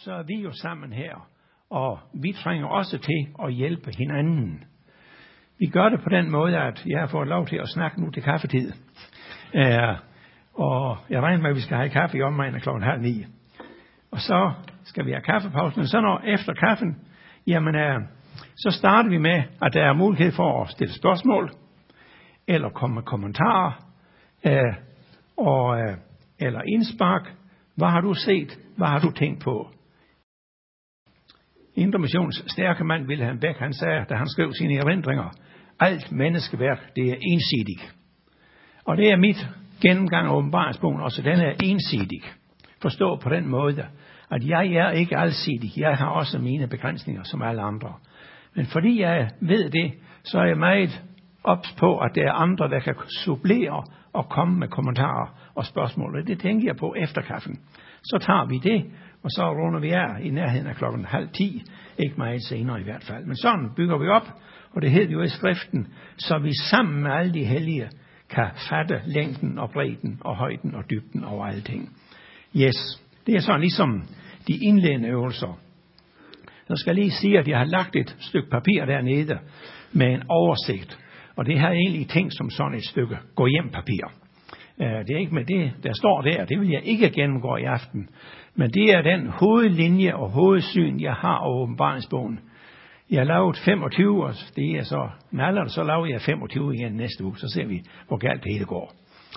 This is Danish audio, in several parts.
så er vi jo sammen her, og vi trænger også til at hjælpe hinanden. Vi gør det på den måde, at jeg har fået lov til at snakke nu til kaffetid. Og jeg regner med, at vi skal have kaffe i omegnen af 8:30. Og så skal vi have kaffepause, men så når efter kaffen, jamen så starter vi med, at der er mulighed for at stille spørgsmål, eller komme med kommentarer, eller indspark. Hvad har du set? Hvad har du tænkt på? Indre Missions stærke mand Wilhelm Beck, han sagde, da han skrev sine erindringer, alt menneskeværk, det er ensidigt. Og det er mit gennemgang af åbenbaringsbogen også, den er ensidig. Forstå på den måde, at jeg er ikke alsidig. Jeg har også mine begrænsninger som alle andre. Men fordi jeg ved det, så er jeg meget ops på, at der er andre, der kan supplere og komme med kommentarer og spørgsmål. Og det tænker jeg på efter kaffen. Så tager vi det, og så runder vi af i nærheden af 9:30. Ikke meget senere i hvert fald. Men sådan bygger vi op, og det hedder jo i skriften, så vi sammen med alle de hellige kan fatte længden og bredden og højden og dybden over alting. Yes, det er sådan ligesom de indledende øvelser. Så skal jeg lige sige, at jeg har lagt et stykke papir dernede med en oversigt. Og det har jeg egentlig tænkt som sådan et stykke gå hjem papir. Det er ikke med det, der står der. Det vil jeg ikke gennemgå i aften. Men det er den hovedlinje og hovedsyn, jeg har over åbenbaringsbogen. Jeg har lavet 25 år. Det er så med så laver jeg 25 igen næste uge. Så ser vi, hvor galt det hele går.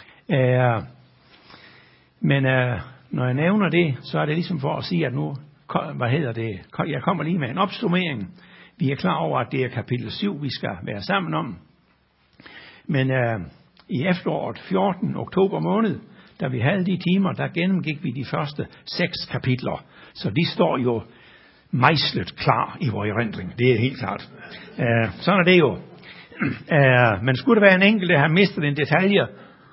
Men når jeg nævner det, så er det ligesom for at sige, at nu, jeg kommer lige med en opsummering. Vi er klar over, at det er kapitel 7, vi skal være sammen om. Men i efteråret 14. oktober måned, da vi havde de timer, der gennemgik vi de første 6 kapitler. Så de står jo mejslet klar i vores erindring. Det er helt klart. Sådan er det jo. Men skulle der være en enkelt, der har mistet en detalje,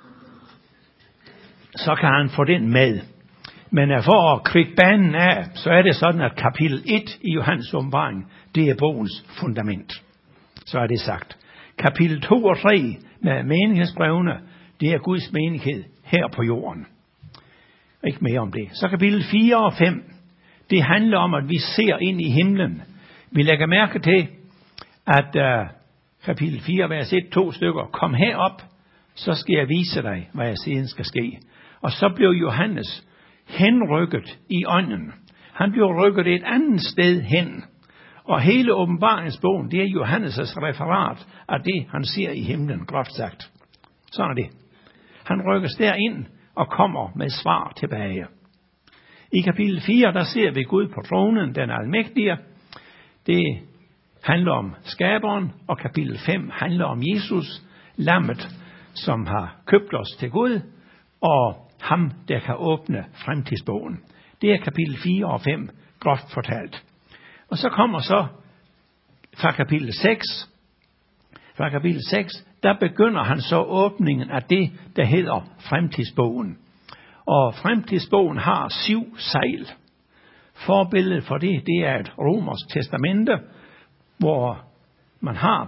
så kan han få den med. Men for at kvikke banen af, så er det sådan, at kapitel 1 i Johannes åbenbaring, det er bogens fundament. Så er det sagt. Kapitel 2 og 3 med menighedsbrevene, det er Guds menighed her på jorden. Ikke mere om det. Så kapitel 4 og 5, det handler om, at vi ser ind i himlen. Vi lægger mærke til, at kapitel 4, vers 1-2 stykker, kom herop, så skal jeg vise dig, hvad jeg siden skal ske. Og så blev Johannes henrykket i ånden. Han blev rykket et andet sted hen. Og hele åbenbaringsbogen, det er Johannes' referat af det, han ser i himlen, groft sagt. Sådan er det. Han rykkes derind og kommer med svar tilbage. I kapitel 4, der ser vi Gud på tronen, den almægtige. Det handler om skaberen, og kapitel 5 handler om Jesus, lammet, som har købt os til Gud, og ham, der kan åbne fremtidsbogen. Det er kapitel 4 og 5, groft fortalt. Og så kommer så fra kapitel 6. Fra kapitel 6, der begynder han så åbningen af det, der hedder fremtidsbogen. Og fremtidsbogen har 7 sejl. Forbilledet for det, det er et romersk testamente, hvor man har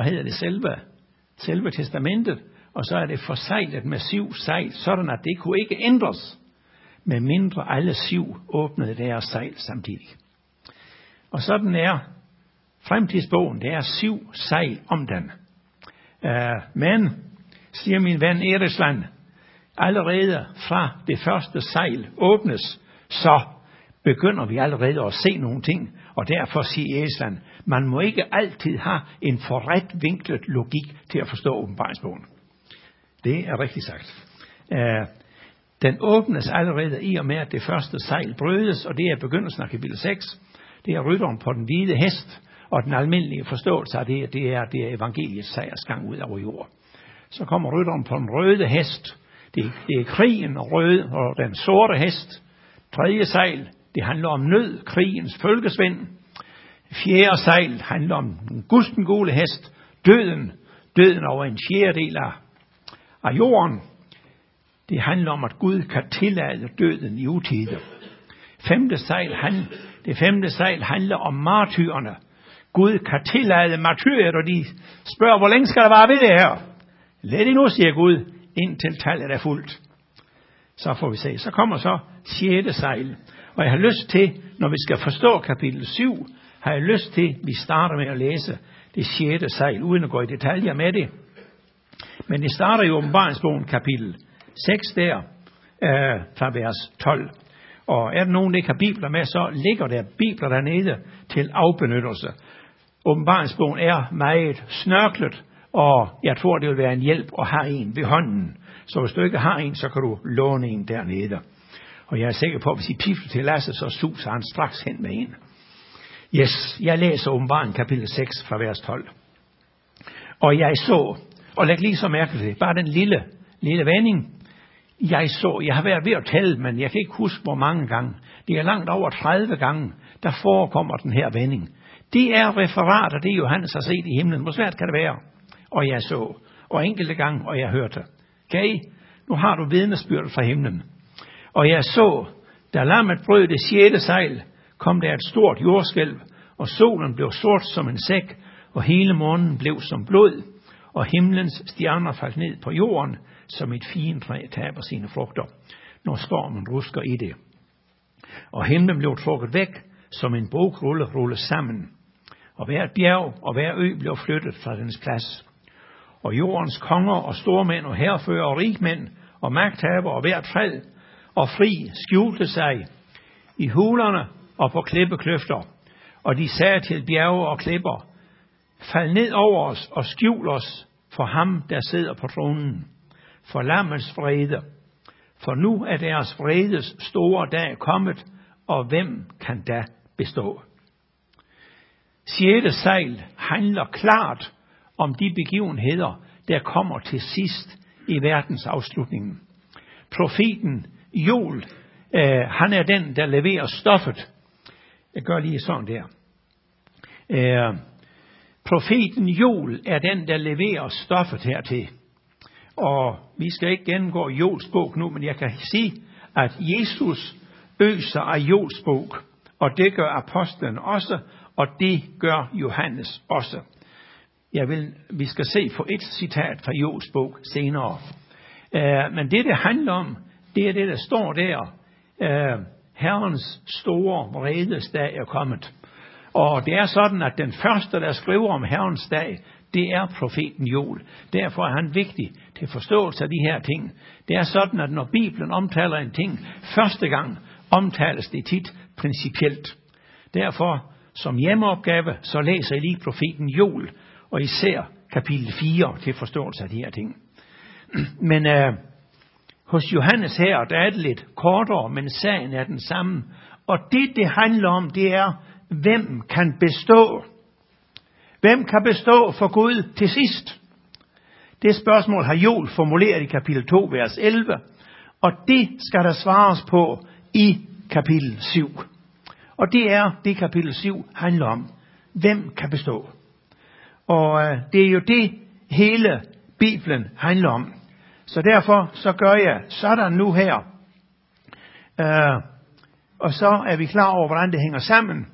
selve testamentet, og så er det forsejlet med 7 sejl, sådan at det kunne ikke ændres, med mindre alle 7 åbnede deres sejl samtidig. Og sådan er fremtidsbogen, det er 7 sejl om den. Men, siger min ven Erisland, allerede fra det første sejl åbnes, så begynder vi allerede at se nogle ting. Og derfor siger Erisland, man må ikke altid have en forret vinklet logik til at forstå åbenbaringsbogen. Det er rigtigt sagt. Den åbnes allerede i og med, at det første sejl brydes, og det er begyndelsen af kapitel 6. Det er rytteren på den hvide hest, og den almindelige forståelse af det er evangeliets sejrsgang ud over jord. Så kommer rytteren på den røde hest. Det er krigen og den sorte hest. Tredje sejl, det handler om nød, krigens følgesvend. Fjerde sejl handler om den gustengule hest, døden over en fjerdedel af jorden. Det handler om, at Gud kan tillade døden i utide. Det femte sejl handler om martyrerne. Gud kan tillade martyrer, og de spørger, hvor længe skal der være ved det her? Lad det nu, siger Gud, indtil tallet er fuldt. Så får vi se. Så kommer så 6. sejl. Og jeg har lyst til, når vi skal forstå kapitel 7, har jeg lyst til, at vi starter med at læse det 6. sejl, uden at gå i detaljer med det. Men det starter i Åbenbaringsbogen kapitel 6 der, fra vers 12. Og er der nogen, der ikke har bibler med, så ligger der bibler dernede til afbenyttelse. Åbenbaringsbogen er meget snørklet, og jeg tror, det vil være en hjælp at have en ved hånden. Så hvis du ikke har en, så kan du låne en dernede. Og jeg er sikker på, at hvis I pifter til Lasse, så suser han straks hen med en. Yes, jeg læser Åbenbaringen kapitel 6 fra vers 12. Og jeg så, og læg lige så mærke til det, bare den lille vending. Jeg har været ved at tælle, men jeg kan ikke huske, hvor mange gange. Det er langt over 30 gange, der forekommer den her vending. Det er referater, det Johannes har set i himlen. Hvor svært kan det være? Og jeg så, og enkelte gange, og jeg hørte. Okay, nu har du vidnesbyrdet fra himlen. Og jeg så, da lammet brød det 6. sejl, kom der et stort jordskælv, og solen blev sort som en sæk, og hele månen blev som blod, og himlens stjerner faldt ned på jorden, som et figentræ taber sine frugter, når stormen rusker i det. Og himlen blev trukket væk, som en bogrulle rulles sammen, og hvert bjerg og hver ø blev flyttet fra dens plads. Og jordens konger og stormænd og hærfører og rigmænd og magthaver og hvert træ og fri skjulte sig i hulerne og på klippekløfter. Og de sagde til bjerge og klipper, fald ned over os og skjul os for ham, der sidder på tronen, for lammets vrede. For nu er deres vredes store dag kommet, og hvem kan da bestå? 6. sejl handler klart om de begivenheder, der kommer til sidst i verdens afslutning. Profeten Joel, han er den, der leverer stoffet. Jeg gør lige sådan der. Profeten Joel er den, der leverer stoffet hertil. Og vi skal ikke gennemgå Joels bog nu, men jeg kan sige, at Jesus øser af Joels bog, og det gør apostlen også, og det gør Johannes også. Vi skal se på et citat fra Joels bog senere. Men det handler om, det er det, der står der. Herrens store vredesdag er kommet. Og det er sådan, at den første, der skriver om Herrens dag, det er profeten Joel. Derfor er han vigtig til forståelse af de her ting. Det er sådan, at når Bibelen omtaler en ting første gang, omtales det tit principielt. Derfor, som hjemmeopgave, så læser jeg lige profeten Joel, og især kapitel 4 til forståelse af de her ting. Men hos Johannes her, der er det lidt kortere, men sagen er den samme. Og det handler om, det er, hvem kan bestå? Hvem kan bestå for Gud til sidst? Det spørgsmål har Joel formuleret i kapitel 2, vers 11, og det skal der svares på i kapitel 7. Og det er det kapitel 7 handler om. Hvem kan bestå? Og det er jo det hele Bibelen handler om. Så derfor så gør jeg sådan nu her. Og så er vi klar over, hvordan det hænger sammen.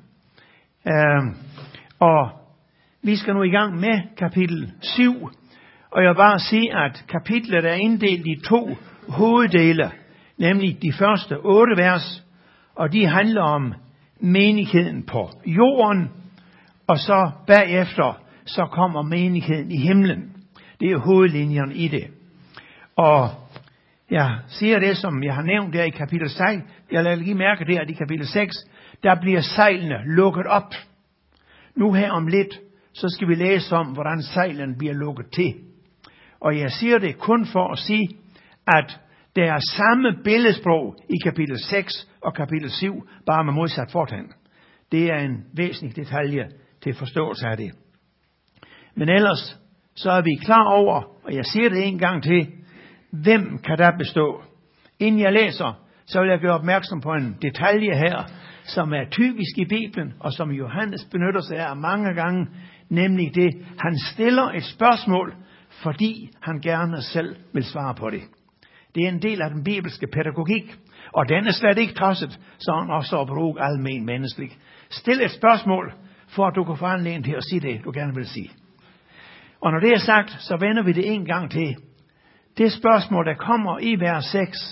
Og vi skal nu i gang med kapitel 7. Og jeg vil bare sige, at kapitlet er inddelt i 2 hoveddele. Nemlig de første 8 vers. Og de handler om menigheden på jorden. Og så bagefter, så kommer menigheden i himlen. Det er hovedlinjen i det. Og jeg siger det, som jeg har nævnt der i kapitel 6. Jeg lader lige mærke det, at i kapitel 6, der bliver sejlene lukket op. Nu her om lidt, så skal vi læse om, hvordan sejlen bliver lukket til. Og jeg siger det kun for at sige, at der er samme billedsprog i kapitel 6 og kapitel 7, bare med modsat fortegn. Det er en væsentlig detalje til forståelse af det. Men ellers, så er vi klar over, og jeg siger det en gang til, hvem kan der bestå? Inden jeg læser, så vil jeg gøre opmærksom på en detalje her, som er typisk i Bibelen, og som Johannes benytter sig af mange gange, nemlig det, han stiller et spørgsmål, fordi han gerne selv vil svare på det. Det er en del af den bibelske pædagogik, og den er slet ikke tosset, så han også at bruge almen menneskeligt. Stil et spørgsmål, for at du kan få anledning til at sige det, du gerne vil sige. Og når det er sagt, så vender vi det en gang til. Det spørgsmål, der kommer i vers 6,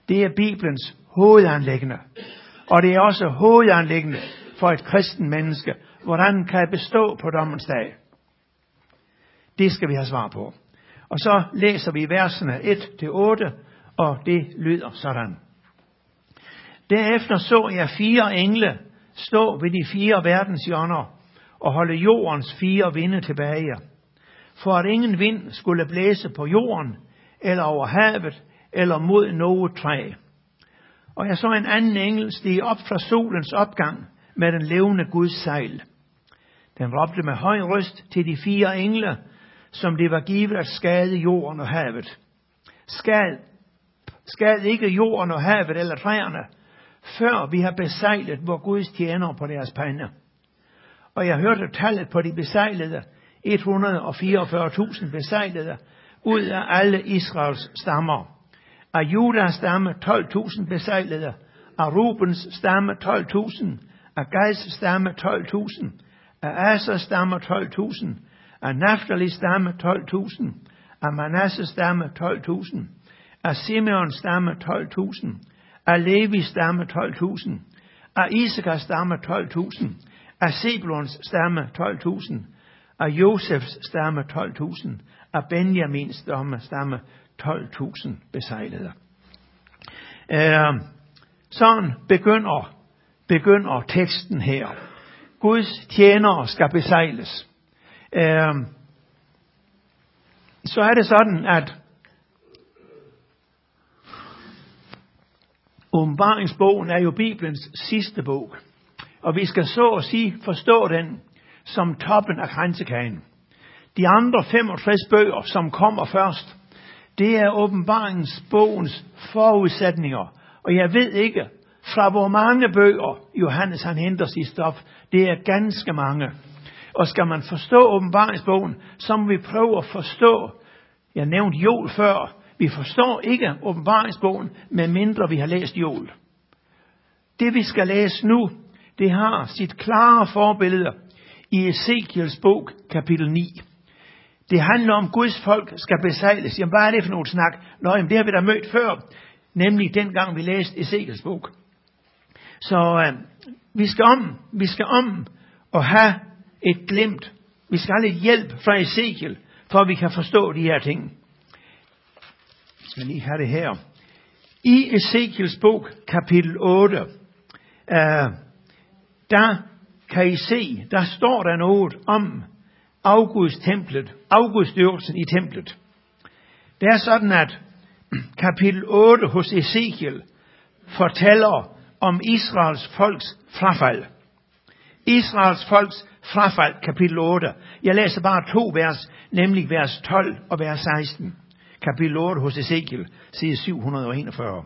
Det er Bibelens hovedanliggende. Og det er også hovedanliggende for et kristen menneske. Hvordan kan jeg bestå på dommens dag? Det skal vi have svar på. Og så læser vi versene 1-8, og det lyder sådan. Derefter så jeg 4 engle stå ved de 4 verdenshjørner og holde jordens 4 vinde tilbage, for at ingen vind skulle blæse på jorden, eller over havet, eller mod noget træ. Og jeg så en anden engel stige op fra solens opgang med den levende Guds sejl. Den råbte med høj røst til de 4 engle, som det var givet at skade jorden og havet. Skad ikke jorden og havet eller træerne, før vi har besejlet vor Guds tjenere på deres pande. Og jeg hørte tallet på de besejlede, 144.000 besejlede, ud af alle Israels stammer. Af Judas stamme 12.000 besejlede, af Rubens stamme 12.000, af Gads stamme 12.000, af Asers stamme 12.000, af Naphthalis stamme 12.000, af Manasses stamme 12.000, af Simeons stamme 12.000, af Levis stamme 12.000, af Isakars stamme 12.000, af Sebulons stamme 12.000, af Josefs stamme 12.000, af Benjamins stamme 12.000 besejlede. Sådan begynder teksten her. Guds tjenere skal besejles. Så er det sådan, at Åbenbaringsbogen er jo Bibelens sidste bog. Og vi skal så at sige forstå den som toppen af kransekagen. De andre 65 bøger, som kommer først, det er åbenbaringsbogens forudsætninger. Og jeg ved ikke, fra hvor mange bøger Johannes han henter sit stof. Det er ganske mange. Og skal man forstå åbenbaringsbogen, så må vi prøve at forstå. Jeg nævnte Joel før. Vi forstår ikke åbenbaringsbogen, medmindre vi har læst Joel. Det vi skal læse nu, det har sit klare forbillede i Ezekiels bog, kapitel 9. Det handler om, Guds folk skal besejles. Jamen, hvad er det for noget snak? Nå, jamen, det har vi da mødt før, nemlig dengang vi læste Ezekiels bog. Så vi skal om og have et glimt. Vi skal have lidt hjælp fra Ezekiel, for at vi kan forstå de her ting. Jeg skal lige have det her. I Ezekiels bog, kapitel 8, der kan I se, der står der noget om afgudstyrkelsen i templet. Det er sådan, at kapitel 8 hos Ezekiel fortæller om Israels folks frafald. Israels folks frafald, kapitel 8. Jeg læser bare 2 vers, nemlig vers 12 og vers 16. Kapitel 8 hos Ezekiel, side 741.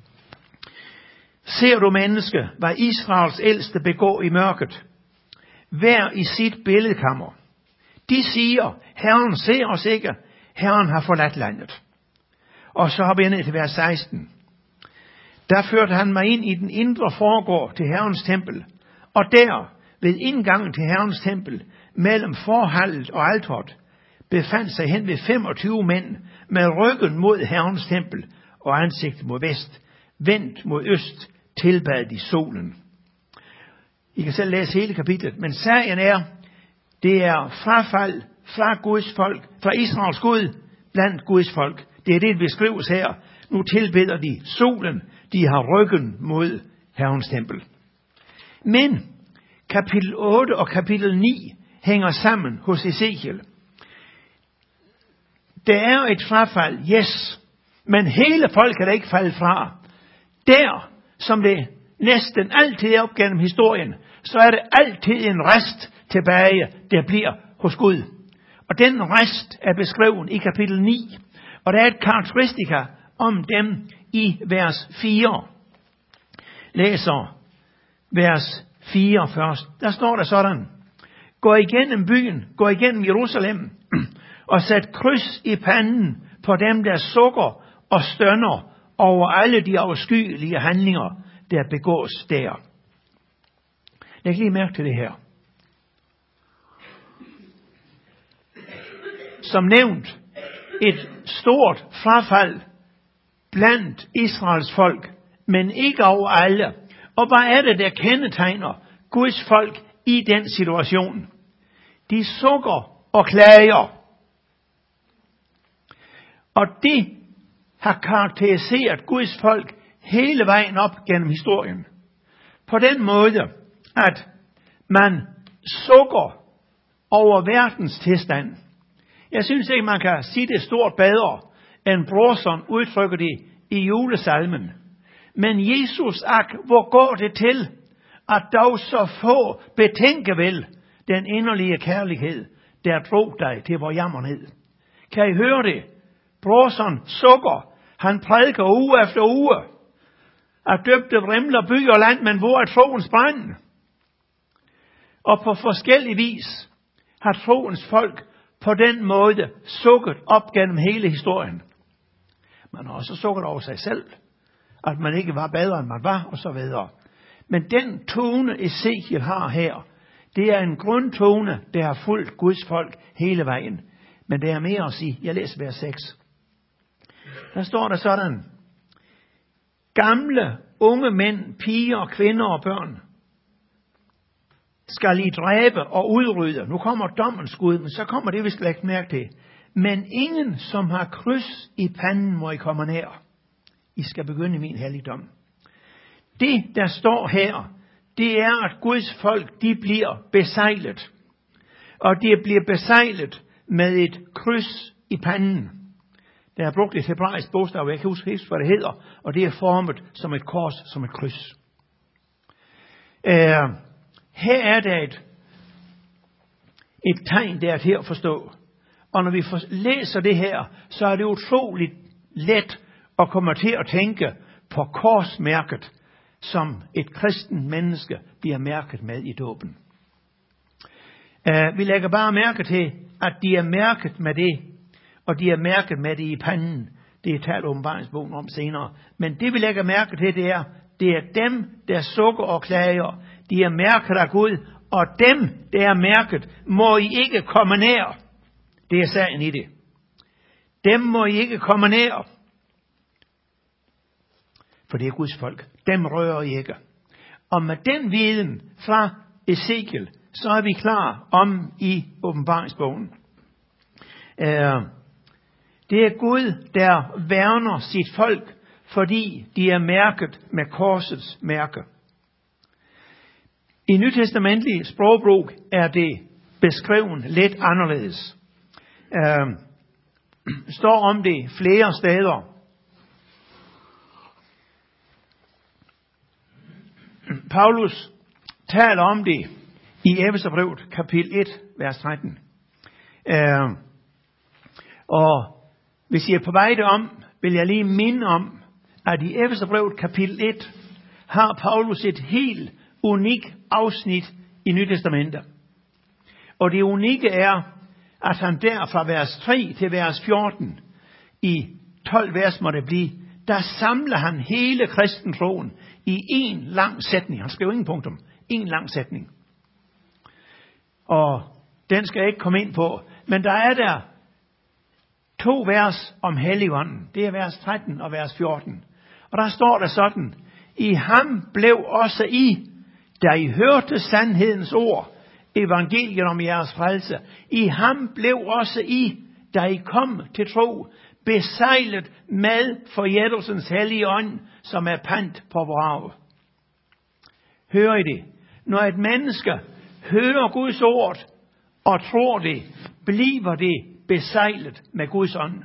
Ser du, menneske, hvad Israels ældste begår i mørket? Hver i sit billedkammer. De siger, Herren ser os ikke, Herren har forladt landet. Og så har vi ned til vers 16. Der førte han mig ind i den indre forgård til Herrens tempel, og der, ved indgangen til Herrens tempel, mellem forhallet og alteret, befandt sig hen ved 25 mænd med ryggen mod Herrens tempel og ansigtet mod vest, vendt mod øst, tilbad de solen. I kan selv læse hele kapitlet, men sagen er, det er frafald fra Guds folk, fra Israels Gud blandt Guds folk. Det er det, vi skrives her. Nu tilbeder de solen, de har ryggen mod Herrens tempel. Men kapitel 8 og kapitel 9 hænger sammen hos Ezekiel. Der er et frafald, yes, men hele folket er ikke faldet fra. Der, som det næsten altid er op gennem historien, så er det altid en rest tilbage, der bliver hos Gud. Og den rest er beskrevet i kapitel 9. Og der er et karakteristika om dem i vers 4. Læser vers 4 først. Der står der sådan. Gå igennem byen, gå igennem Jerusalem, og sæt kryds i panden på dem, der sukker og stønner over alle de afskyelige handlinger, der begås der. Læg lige mærke til det her. Som nævnt, et stort frafald blandt Israels folk, men ikke over alle. Og hvad er det, der kendetegner Guds folk i den situation? De sukker og klager. Og det har karakteriseret Guds folk hele vejen op gennem historien. På den måde, at man sukker over verdens tilstand. Jeg synes ikke, man kan sige det stort bedre, end Brorson udtrykker det i julesalmen. Men Jesus, hvor går det til, at dog så få betænke vel den inderlige kærlighed, der drog dig til vor jammerned. Kan I høre det? Brorson sukker. Han prædiker uge efter uge. At døbte vrimler by og land, men hvor er troens brand? Og på forskellig vis har troens folk på den måde sukket op gennem hele historien. Man har også sukket over sig selv, at man ikke var bedre end man var, og så videre. Men den tone Ezekiel har her, det er en grundtone, der har fulgt Guds folk hele vejen. Men det er mere at sige. Jeg læser vers 6. Der står der sådan: gamle, unge mænd, piger, kvinder og børn skal I dræbe og udrydde. Nu kommer dommens Gud, men så kommer det, vi skal lægge mærke til. Men ingen, som har kryds i panden, må I komme nær. I skal begynde min helligdom. Det, der står her, det er, at Guds folk, de bliver besejlet. Og de bliver besejlet med et kryds i panden. Der er brugt et hebraisk bogstav, jeg kan huske, hvad det hedder, og det er formet som et kors, som et kryds. Her er der et tegn, der er til at forstå. Og når vi læser det her, så er det utroligt let at komme til at tænke på korsmærket, som et kristen menneske bliver mærket med i dåben. Vi lægger bare mærke til, at de er mærket med det, og de er mærket med det i panden. Det er talt åbenbaringsbogen om senere. Men det vi lægger mærke til, det er dem, der sukker og klager. De er mærket af Gud, og dem, der er mærket, må I ikke komme nær. Det er sagen i det. Dem må I ikke komme nær. For det er Guds folk. Dem rører I ikke. Og med den viden fra Ezekiel, så er vi klar om i åbenbaringsbogen. Det er Gud, der værner sit folk, fordi de er mærket med korsets mærke. I nytestamentlig sprogbrug er det beskrevet lidt anderledes. Står om det flere steder. Paulus taler om det i Efeserbrevet kapitel 1, vers 13. Og hvis I er på vej derom, vil jeg lige minde om, at i Efeserbrevet kapitel 1 har Paulus et helt unikt afsnit i Nye Testamentet. Og det unikke er, at han der fra vers 3 til vers 14, i 12 vers må det blive, der samler han hele kristentroen i en lang sætning. Han skriver ingen punktum. En lang sætning. Og den skal jeg ikke komme ind på. Men der er der 2 vers om Helligånden. Det er vers 13 og vers 14. Og der står der sådan: i ham blev også I, da I hørte sandhedens ord, evangeliet om jeres frelse. I ham blev også I, da I kom til tro, besejlet med forjættelsens hellige ånd, som er pant på vor arv. Hører I det? Når et menneske hører Guds ord og tror det, bliver det besejlet med Guds ånd.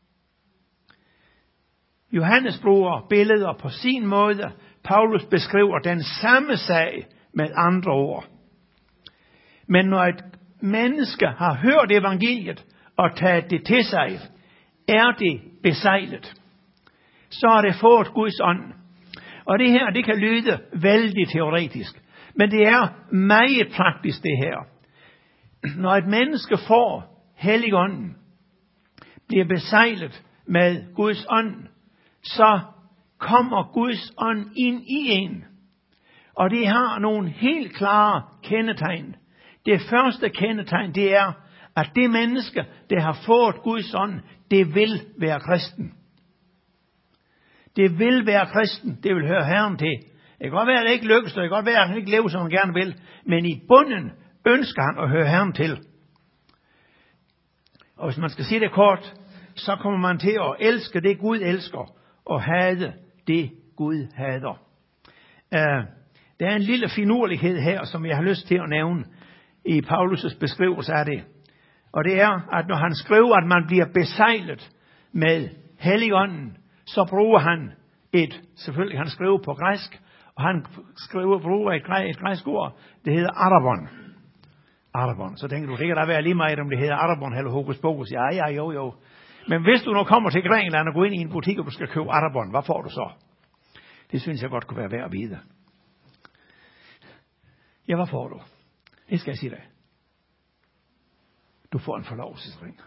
Johannes bruger billeder på sin måde. Paulus beskriver den samme sag med andre ord. Men når et menneske har hørt evangeliet og taget det til sig, er det besejlet. Så er det fået Guds ånd. Og det her, det kan lyde vældig teoretisk. Men det er meget praktisk det her. Når et menneske får Helligånden, bliver besejlet med Guds ånd, så kommer Guds ånd ind i en. Og det har nogle helt klare kendetegn. Det første kendetegn, det er, at det menneske, der har fået Guds ånd, det vil være kristen. Det vil være kristen. Det vil høre Herren til. Det kan godt være, at det ikke lykkes, og det kan godt være, at han ikke lever, som han gerne vil. Men i bunden ønsker han at høre Herren til. Og hvis man skal sige det kort, så kommer man til at elske det, Gud elsker, og hade det, Gud hader. Der er en lille finurlighed her, som jeg har lyst til at nævne i Paulus' beskrivelse af det. Og det er, at når han skriver, at man bliver besejlet med Helligånden, så bruger han selvfølgelig han skriver på græsk, og han bruger et græsk ord, det hedder arabon. Arabon. Så tænker du, det kan da være lige meget, om det hedder arabon eller hokus pokus. Ja, jo. Men hvis du nu kommer til Grækenland og går ind i en butik, og du skal købe arabon, hvad får du så? Det synes jeg godt kunne være værd at vide. Ja, hvad får du? Det skal jeg sige dig. Du får en forlovelsesring.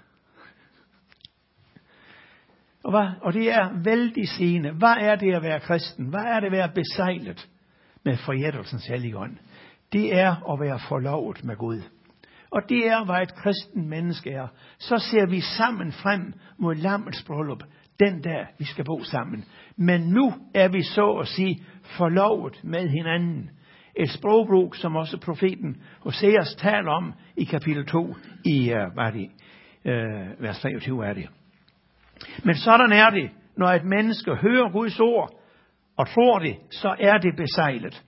Og det er vældig sigende. Hvad er det at være kristen? Hvad er det at være besejlet med forjættelsens helligånd? Det er at være forlovet med Gud. Og det er, hvad et kristen menneske er. Så ser vi sammen frem mod lammets bryllup, den dag vi skal bo sammen. Men nu er vi så at sige forlovet med hinanden. Et sprogbrug, som også profeten Hoseas taler om i kapitel 2 i vers 23 er det. Men sådan er det, når et menneske hører Guds ord og tror det, så er det besejlet.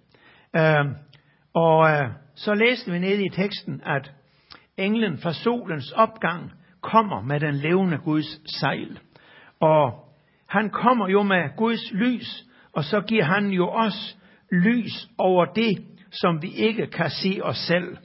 Så læste vi nede i teksten, at englen fra solens opgang kommer med den levende Guds sejl. Og han kommer jo med Guds lys, og så giver han jo os lys over det, som vi ikke kan se os selv.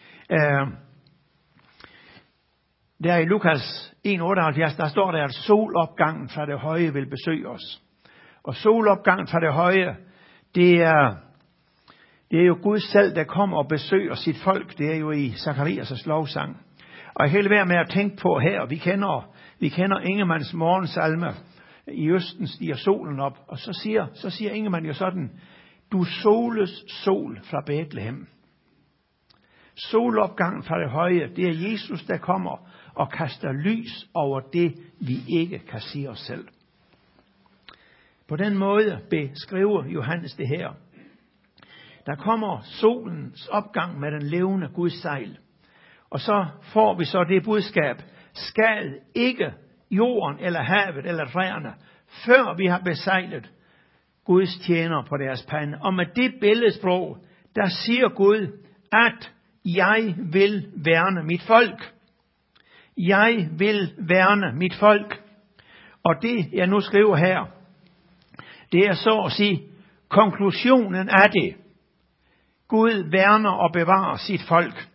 Der i Lukas 1:78, der står der, at solopgangen fra det høje vil besøge os. Og solopgangen fra det høje, det er jo Gud selv, der kommer og besøger sit folk. Det er jo i Zakarias' lovsang. Og jeg kan være med at tænke på her, vi kender Ingemanns morgensalme. I østen stiger solen op, og så siger Ingemann jo sådan, du soles sol fra Bethlehem. Solopgangen fra det høje, det er Jesus, der kommer og kaster lys over det, vi ikke kan se os selv. På den måde beskriver Johannes det her. Der kommer solens opgang med den levende Guds sejl. Og så får vi så det budskab, skad ikke jorden eller havet eller træerne, før vi har besejlet Guds tjenere på deres pande. Og med det billedsprog, der siger Gud, at jeg vil værne mit folk. Jeg vil værne mit folk. Og det, jeg nu skriver her, det er så at sige konklusionen af det. Gud værner og bevarer sit folk.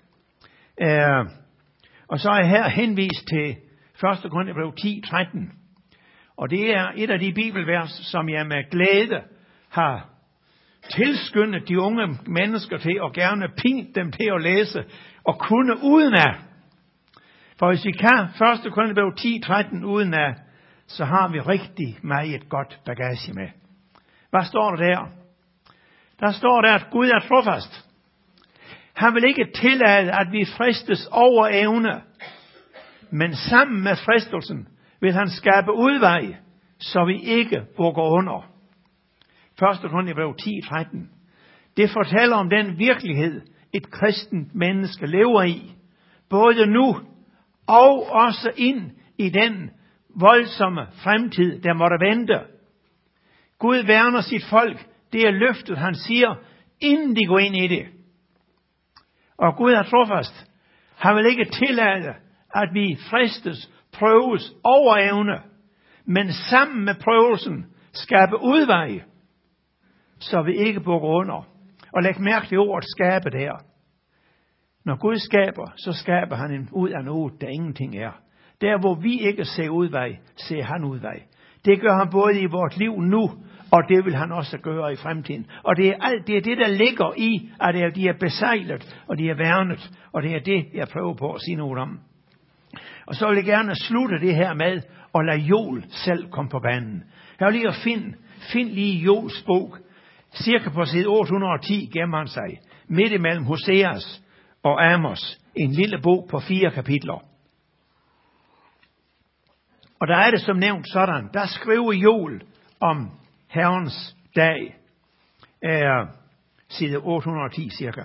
Og så er jeg her henvist til 1. Korintherbrev 10:13. Og det er et af de bibelvers, som jeg med glæde har tilskyndet de unge mennesker til, og gerne pint dem til at læse og kunne udenad. For hvis vi kan 1. Korintherbrev 10:13 udenad, så har vi rigtig meget godt bagage med. Hvad står der der? Der står der, at Gud er trofast. Han vil ikke tillade, at vi fristes over evne, men sammen med fristelsen vil han skabe udvej, så vi ikke bukker under. 1. Korintherbrev 10:13. Det fortæller om den virkelighed, et kristent menneske lever i, både nu og også ind i den voldsomme fremtid, der måtte vente. Gud værner sit folk. Det er løftet, han siger, inden de går ind i det. Og Gud er trofast. Han vil ikke tillade, at vi fristes, prøves over evne, men sammen med prøvelsen skabe udvej, så vi ikke bukker under. Og læg mærke til ordet skabe der. Når Gud skaber, så skaber han en ud af noget, der ingenting er. Der hvor vi ikke ser udvej, ser han udvej. Det gør han både i vort liv nu, og det vil han også gøre i fremtiden. Og det er det, der ligger i, at de er besejlet, og de er værnet. Og det er det, jeg prøver på at sige noget om. Og så vil jeg gerne slutte det her med at lade Joel selv komme på banen. Jeg vil lige at finde lige Joels bog. Cirka på side 810 gemmer han sig. Midt imellem Hoseas og Amos. En lille bog på 4 kapitler. Og der er det som nævnt sådan. Der skriver Joel om Herrens dag er side 810 cirka.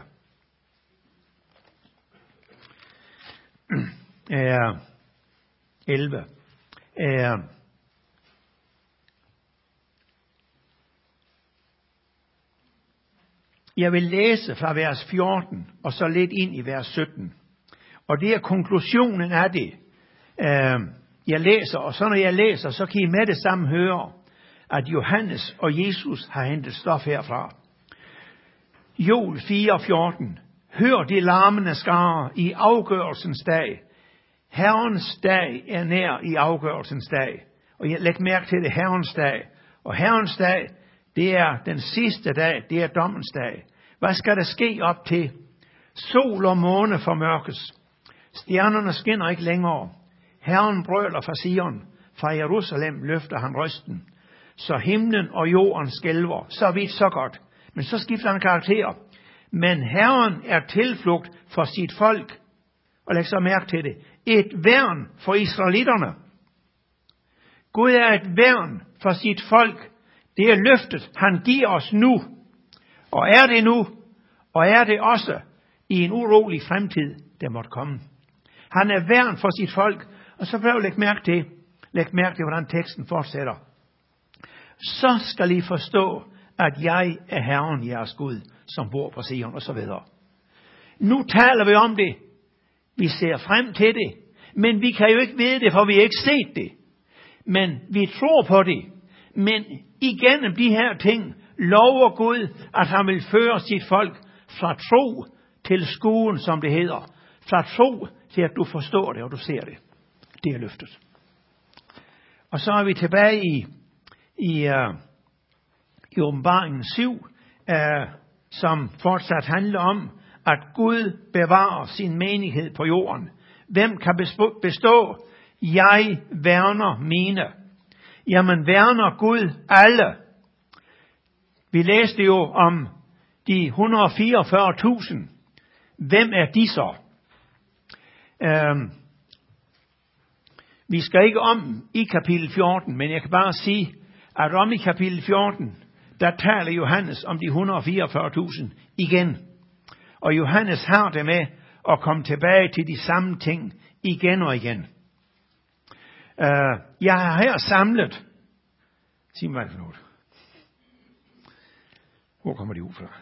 11. Jeg vil læse fra vers 14 og så lidt ind i vers 17. Og det er konklusionen af det. Jeg læser, og så når jeg læser, så kan I med det samme høre, at Johannes og Jesus har hentet stof herfra. Joel 4:14. Hør de larmende skare i afgørelsens dag. Herrens dag er nær i afgørelsens dag. Og jeg læg mærke til det, Herrens dag. Og Herrens dag, det er den sidste dag, det er dommens dag. Hvad skal der ske op til? Sol og måne formørkes. Stjernerne skinner ikke længere. Herren brøler fra Sion. Fra Jerusalem løfter han røsten. Så himlen og jorden skælver. Så vidt, så godt. Men så skifter han karakter. Men Herren er tilflugt for sit folk. Og læg så mærke til det. Et værn for israelitterne. Gud er et værn for sit folk. Det er løftet, han giver os nu. Og er det nu, og er det også i en urolig fremtid, der måtte komme. Han er værn for sit folk. Og så prøv at lægge mærke til, hvordan teksten fortsætter. Så skal I forstå, at jeg er Herren, jeres Gud, som bor på Sion, og så videre. Nu taler vi om det. Vi ser frem til det. Men vi kan jo ikke vide det, for vi har ikke set det. Men vi tror på det. Men igennem de her ting lover Gud, at han vil føre sit folk fra tro til skuen, som det hedder. Fra tro til, at du forstår det, og du ser det. Det er løftet. Og så er vi tilbage i Åbenbaringen 7, som fortsat handler om, at Gud bevarer sin menighed på jorden. Hvem kan bestå? Jeg værner mine. Jamen værner Gud alle. Vi læste jo om de 144.000. Hvem er de så? Vi skal ikke om i kapitel 14, men jeg kan bare sige, at om i kapitel 14, der taler Johannes om de 144.000 igen. Og Johannes har det med at komme tilbage til de samme ting igen og igen. Jeg har her samlet. Sig mig for noget. Hvor kommer de ud fra?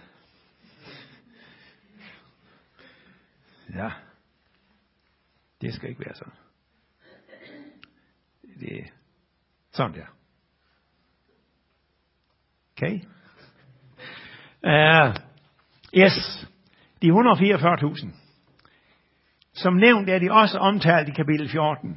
Ja. Det skal ikke være sådan. Det er sådan der. Okay? Yes. De 144.000. Som nævnt er de også omtalt i kapitel 14.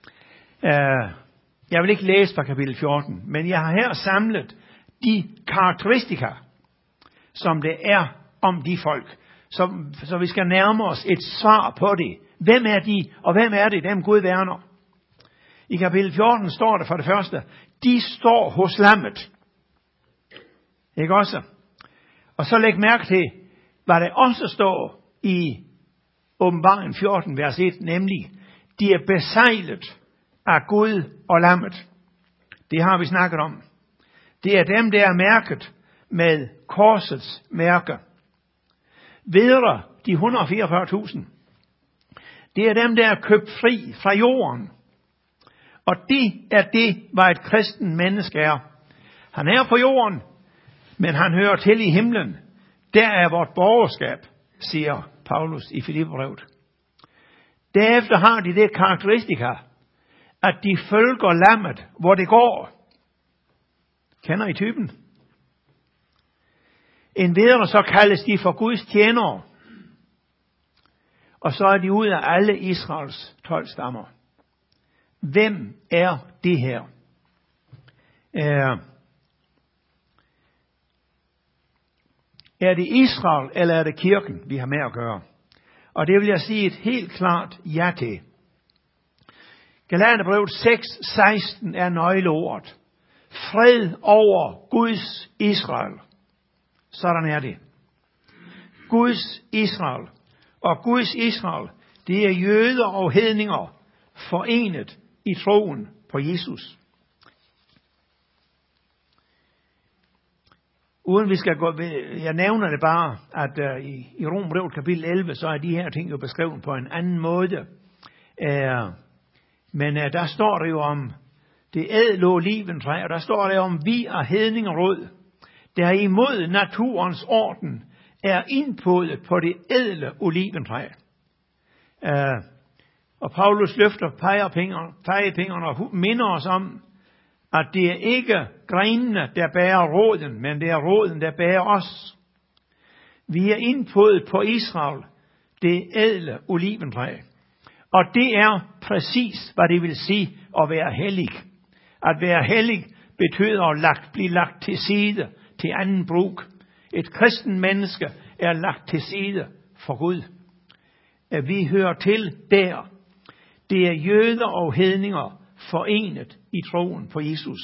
Jeg vil ikke læse fra kapitel 14, men jeg har her samlet de karakteristika, som det er om de folk. Så vi skal nærme os et svar på det. Hvem er de, og hvem er det, dem Gud værner? I kapitel 14 står der for det første, de står hos lammet. Ikke også? Og så læg mærke til, hvad der også står i Åbenbaringen 14, vers 1, nemlig, de er besejlet af Gud og lammet. Det har vi snakket om. Det er dem, der er mærket med korsets mærke. Videre, de 144.000. Det er dem, der er købt fri fra jorden. Og det er det, hvad et kristen menneske er. Han er på jorden, men han hører til i himlen. Der er vort borgerskab, siger Paulus i Filipperbrevet. Derefter har de det karakteristika, at de følger lammet, hvor det går. Kender I typen? Endvidere så kaldes de for Guds tjenere. Og så er de ud af alle Israels 12 stammer. Hvem er det her? Er det Israel, eller er det kirken, vi har med at gøre? Og det vil jeg sige et helt klart ja til. Galaterbrevet 6:16 er nøgleordet. Fred over Guds Israel. Sådan er det. Guds Israel. Og Guds Israel, det er jøder og hedninger forenet i troen på Jesus. Uden vi skal gå ved, jeg nævner det bare, at i Romerbrevet kapitel 11, så er de her ting jo beskrevet på en anden måde. Men der står det jo om det ædle oliventræ, og der står det om vi og hedningerød, der imod naturens orden er indpodet på det ædle oliventræ. Og Paulus løfter pegefingeren og minder os om, at det er ikke grenene, der bærer råden, men det er råden, der bærer os. Vi er indpodet på Israel, det ædle oliventræ. Og det er præcis, hvad det vil sige at være hellig. At være hellig betyder at blive lagt til side til anden brug. Et kristen menneske er lagt til side for Gud. Vi hører til der. Det er jøder og hedninger forenet i troen på Jesus.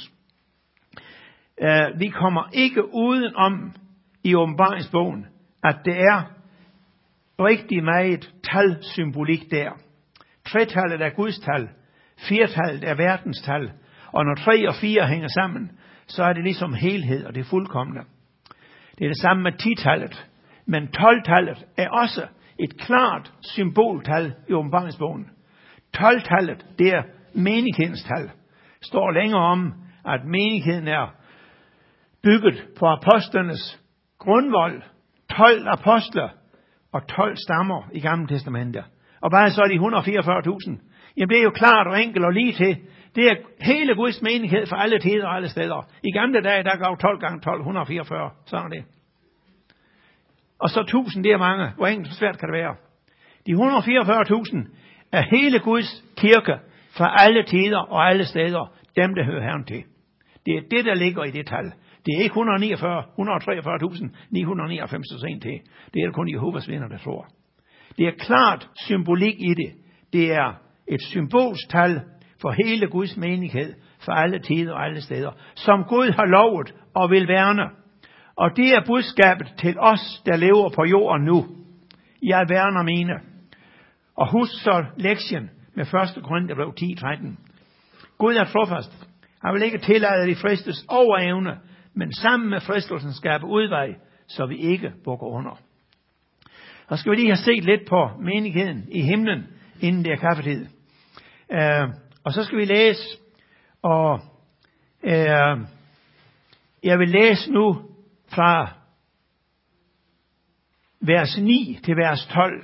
Vi kommer ikke udenom i åbenbaringsbogen, at det er rigtig meget talsymbolik der. 3-tallet er Guds tal, 4-tallet er verdens tal, og når 3 og 4 hænger sammen, så er det ligesom helhed, og det er fuldkomne. Det er det samme med 10-tallet, men 12-tallet er også et klart symboltal i åbenbaringsbogen. 12-tallet, det er menighedens tal. Står længere om, at menigheden er bygget på apostlenes grundvold, 12 apostler og 12 stammer i Gamle Testamentet. Og bare så er de 144.000. Jamen det er jo klart og enkelt og lige til. Det er hele Guds menighed for alle tider og alle steder. I gamle dage, der gav 12 gange 12, 144. Sådan er det. Og så 1000, det er mange. Hvor enkelt svært kan det være? De 144.000 er hele Guds kirke for alle tider og alle steder. Dem, der hører Herren til. Det er det, der ligger i det tal. Det er ikke 143.999 så sent til. Det er kun Jehovas vidner, der tror. Det er klart symbolik i det. Det er et symbolstal for hele Guds menighed, for alle tider og alle steder, som Gud har lovet og vil værne. Og det er budskabet til os, der lever på jorden nu. Jeg værner mine. Og husk så lektien med 1. Korintherbrev 10:13. Gud er trofast. Han vil ikke tillade, at de fristes over evne, men sammen med fristelsen skabe udvej, så vi ikke bukker under. Og skal vi lige have set lidt på menigheden i himlen, inden det er kaffetid. Og så skal vi læse, og jeg vil læse nu fra vers 9 til vers 12.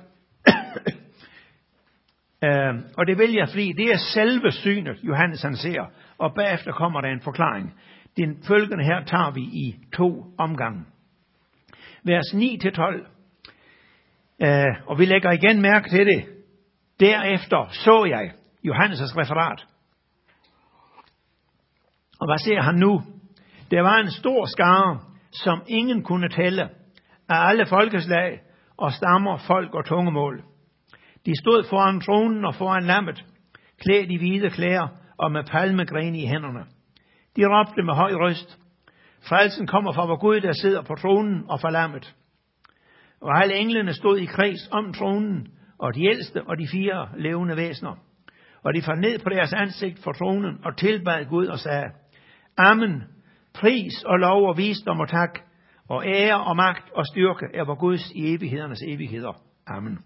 Og det vil jeg, fordi det er selve synet, Johannes han ser, og bagefter kommer der en forklaring. Den følgende her tager vi i 2 omgange. Vers 9 til 12. Og vi lægger igen mærke til det. Derefter så jeg, Johannes' referat. Og hvad ser han nu? Der var en stor skare, som ingen kunne tælle, af alle folkeslag og stammer, folk og tungemål. De stod foran tronen og foran lammet, klædt i hvide klæder og med palmegrene i hænderne. De råbte med høj røst: Frelsen kommer fra vor Gud, der sidder på tronen, og fra lammet. Og alle englene stod i kreds om tronen, og de ældste og de 4 levende væsener. Og de faldt ned på deres ansigt for tronen og tilbad Gud og sagde: Amen, pris og lov og visdom og tak, og ære og magt og styrke er vor Guds i evighedernes evigheder. Amen.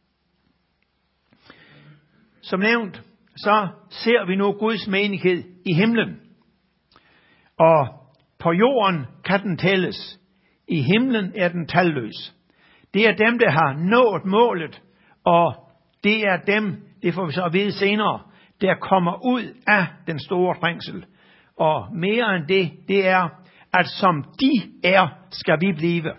Som nævnt, så ser vi nu Guds menighed i himlen. Og på jorden kan den tælles. I himlen er den talløs. Det er dem, der har nået målet, og det er dem, det får vi så at vide senere, der kommer ud af den store trængsel. Og mere end det, det er, at som de er, skal vi blive.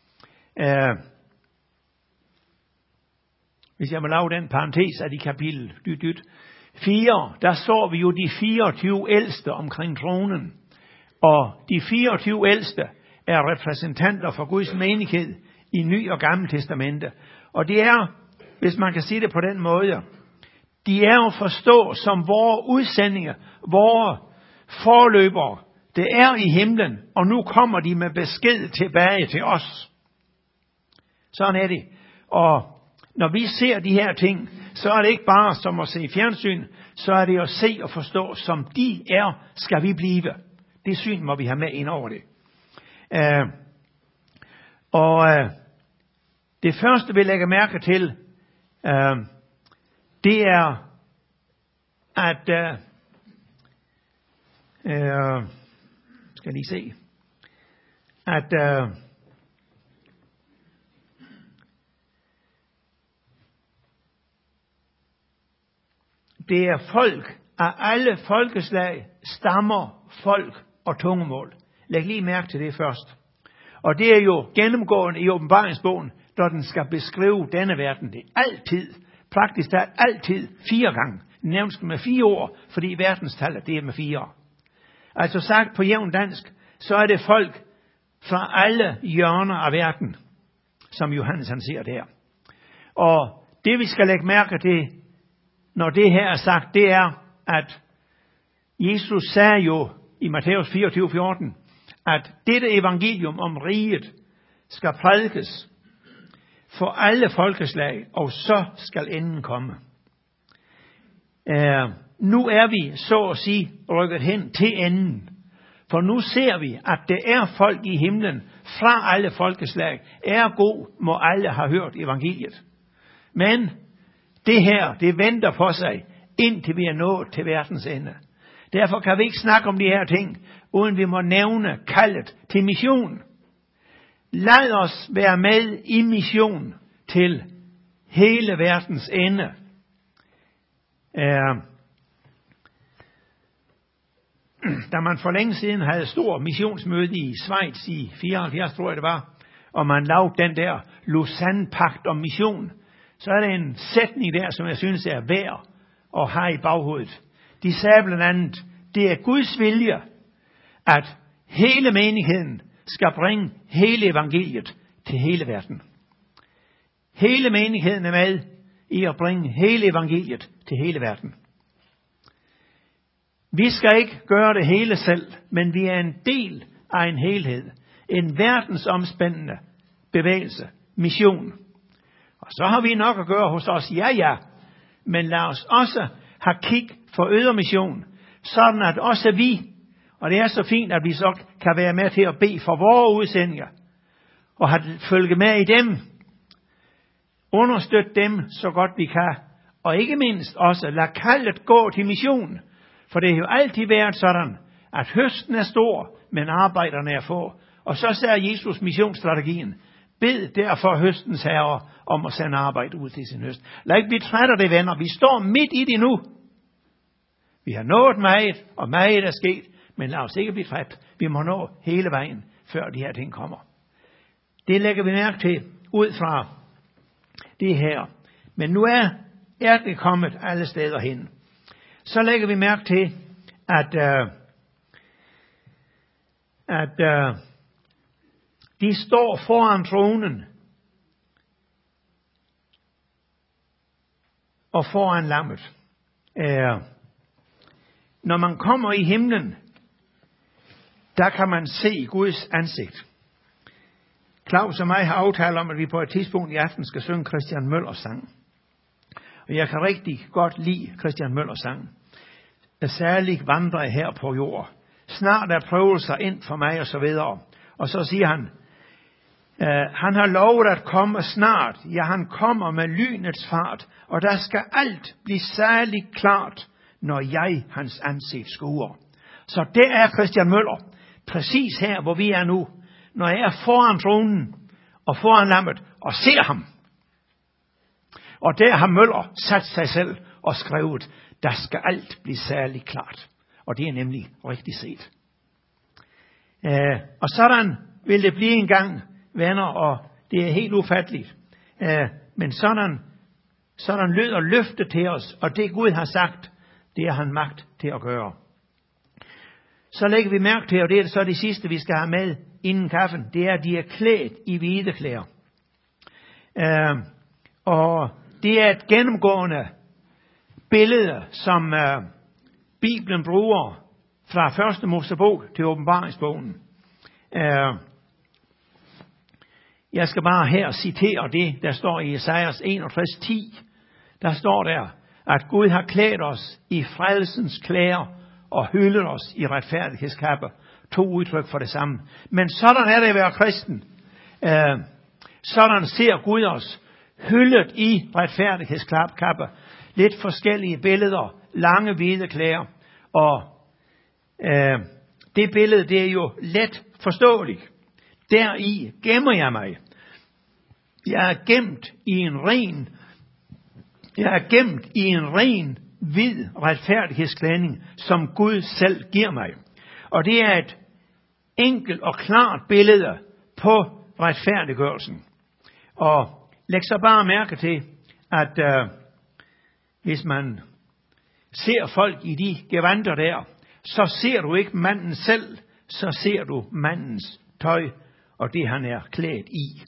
Hvis jeg må lave den parentes af de kapitel 4, der så vi jo de 24 ældste omkring tronen. Og de 24 ældste er repræsentanter for Guds menighed i Ny og Gamle Testamente. Og det er, hvis man kan sige det på den måde, de er jo forstå som vores udsendinger, vores forløbere. Det er i himlen, og nu kommer de med besked tilbage til os. Sådan er det. Og når vi ser de her ting, så er det ikke bare som at se fjernsyn, så er det at se og forstå, som de er, skal vi blive. Det syn må vi have med ind over det. Det første, vi lægger mærke til, det er, at skal lige se, at det er folk af alle folkeslag, stammer, folk og tungemål. Læg lige mærke til det først. Og det er jo gennemgående i åbenbaringsbogen, når den skal beskrive denne verden. Det er altid, praktisk talt altid 4 gange. Det nævnes med 4 ord, fordi verdenstallet det er med 4. Altså sagt på jævn dansk, så er det folk fra alle hjørner af verden, som Johannes han ser der. Og det vi skal lægge mærke til, når det her er sagt, det er, at Jesus sagde jo i Matthæus 24:14, at dette evangelium om riget skal prædikes for alle folkeslag, og så skal enden komme. Nu er vi, så at sige, rykket hen til enden. For nu ser vi, at det er folk i himlen fra alle folkeslag. Ergo må alle have hørt evangeliet. Men det her, det venter på sig, indtil vi er nået til verdens ende. Derfor kan vi ikke snakke om de her ting, uden vi må nævne kaldet til mission. Lad os være med i mission til hele verdens ende. Da man for længe siden havde stor missionsmøde i Schweiz i 74, tror jeg det var, og man lavede den der Lausanne-pagt om mission, så er der en sætning der, som jeg synes er værd at have i baghovedet. De sagde blandt andet, det er Guds vilje, at hele menigheden skal bringe hele evangeliet til hele verden. Hele menigheden er med i at bringe hele evangeliet til hele verden. Vi skal ikke gøre det hele selv, men vi er en del af en helhed. En verdensomspændende bevægelse, mission. Og så har vi nok at gøre hos os, ja. Men lad os også have kig for ydermission, sådan at også vi, og det er så fint, at vi så kan være med til at bede for vores udsendinger, og følge med i dem, understøtte dem så godt vi kan, og ikke mindst også lad kaldet gå til mission. For det har jo altid været sådan, at høsten er stor, men arbejderne er få. Og så sagde Jesus missionsstrategien, bed derfor høstens herre om at sende arbejde ud til sin høst. Lad ikke blive træt af det, venner. Vi står midt i det nu. Vi har nået meget, og meget er sket, men lad os ikke blive træt. Vi må nå hele vejen, før de her ting kommer. Det lægger vi mærke til ud fra det her. Men nu er det kommet alle steder hen. Så lægger vi mærke til, at de står foran tronen og foran lammet. Når man kommer i himlen, der kan man se Guds ansigt. Claus og mig har aftalt om, at vi på et tidspunkt i aften skal synge Christian Møllers sang. Og jeg kan rigtig godt lide Christian Møllers sang. Særligt vandrer her på jord. Snart er prøvelser ind for mig og så videre. Og så siger han, han har lovet at komme snart. Ja, han kommer med lynets fart. Og der skal alt blive særligt klart, når jeg hans ansigt skuer. Så det er Christian Møller. Præcis her, hvor vi er nu. Når jeg er foran tronen og foran lammet og ser ham. Og der har Møller sat sig selv og skrevet, der skal alt blive særligt klart. Og det er nemlig rigtig set. Og sådan vil det blive en gang, venner, og det er helt ufatteligt. Men sådan lyder løftet til os, og det Gud har sagt, det er han magt til at gøre. Så lægger vi mærke til, og det er så det sidste, vi skal have med inden kaffen, det er, at de er klædt i hvide klæder. Og det er et gennemgående billede, som Bibelen bruger fra første Mosebog til åbenbaringsbogen. Jeg skal bare her citere det, der står i Esajas 61:10. Der står der, at Gud har klædt os i frelsens klæder og hyldet os i retfærdighedskapper. to udtryk for det samme. Men sådan er det at være kristen. Sådan ser Gud os, hyldet i retfærdighedskapper, lidt forskellige billeder, lange hvide klæder, og det billede, det er jo let forståeligt. Deri gemmer jeg mig. Jeg er gemt i en ren, hvid retfærdighedsklædning, som Gud selv giver mig. Og det er et enkelt og klart billede på retfærdiggørelsen. Og læg så bare mærke til, at hvis man ser folk i de gevanter der, så ser du ikke manden selv, så ser du mandens tøj og det han er klædt i.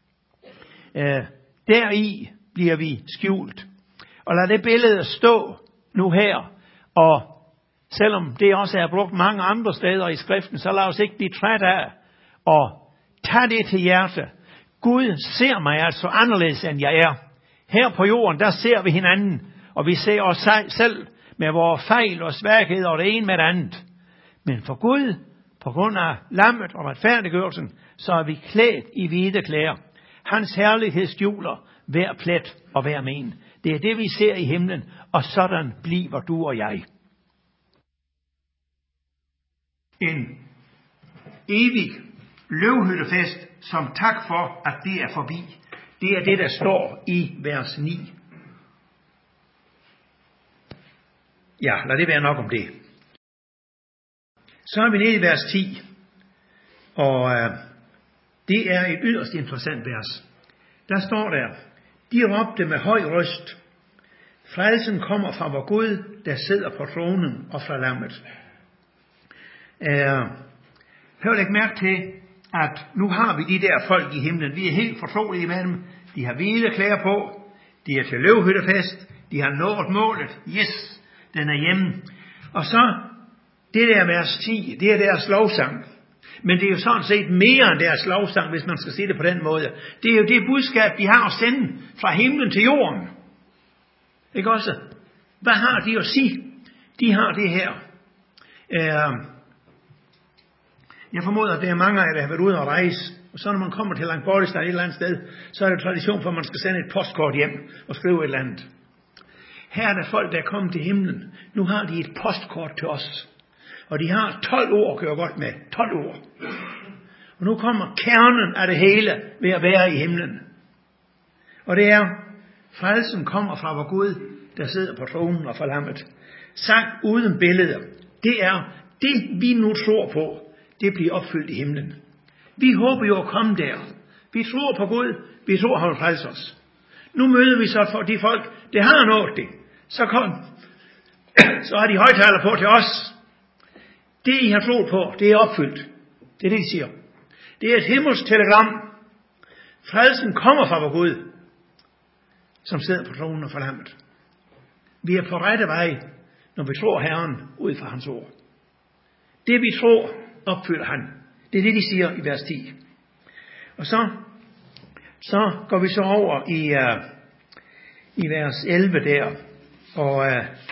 Deri bliver vi skjult. Og lad det billede stå nu her, og selvom det også er brugt mange andre steder i skriften, så lad os ikke blive træt af at tage det til hjerte. Gud ser mig altså anderledes end jeg er. Her på jorden, der ser vi hinanden, og vi ser os selv med vores fejl og svagheder og det ene med det andet. Men for Gud, på grund af lammet og retfærdiggørelsen, så er vi klædt i hvide klæder. Hans herlighed skjuler hver plet og hver men. Det er det, vi ser i himlen, og sådan bliver du og jeg. En evig løvhyttefest som tak for, at det er forbi. Det er det, der står i vers 9. Ja, lad det være nok om det. Så er vi nede i vers 10. Og det er et yderst interessant vers. Der står der: De råbte med høj røst. Frelsen kommer fra vor Gud, der sidder på tronen, og fra lammet. Hør læg mærke til, at nu har vi de der folk i himlen. Vi er helt fortrolige med dem. De har hvide klæder på. De er til løvhyttefest. De har nået målet. Yes, den er hjemme. Og så, det der vers 10, det er deres lovsang. Men det er jo sådan set mere end deres lovsang, hvis man skal sige det på den måde. Det er jo det budskab, de har at sende fra himlen til jorden. Ikke også? Hvad har de at sige? De har det her. Jeg formoder, at det er mange af jer, der har været ude og rejse. Og så når man kommer til Langborgestad et eller andet sted, så er det tradition for, at man skal sende et postkort hjem og skrive et eller andet. Her er der folk, der er kommet til himlen. Nu har de et postkort til os. Og de har 12 ord at gøre godt med. 12 ord. Og nu kommer kernen af det hele ved at være i himlen. Og det er: frelsen kommer fra vor Gud, der sidder på tronen og fra lammet. Sagt uden billeder. Det er det, vi nu tror på. Det bliver opfyldt i himlen. Vi håber jo at komme der. Vi tror på Gud. Vi tror, han vil frelse os. Nu møder vi så for de folk, der har nået det. Så har de højtaler på til os. Det, I har troet på, det er opfyldt. Det er det, de siger. Det er et himmelsk telegram. Frelsen kommer fra vor Gud, som sidder på tronen og for lammet. Vi er på rette vej, når vi tror Herren ud fra hans ord. Det, vi tror, opfylder han. Det er det, de siger i vers 10. Og så går vi så over i vers 11 der. Og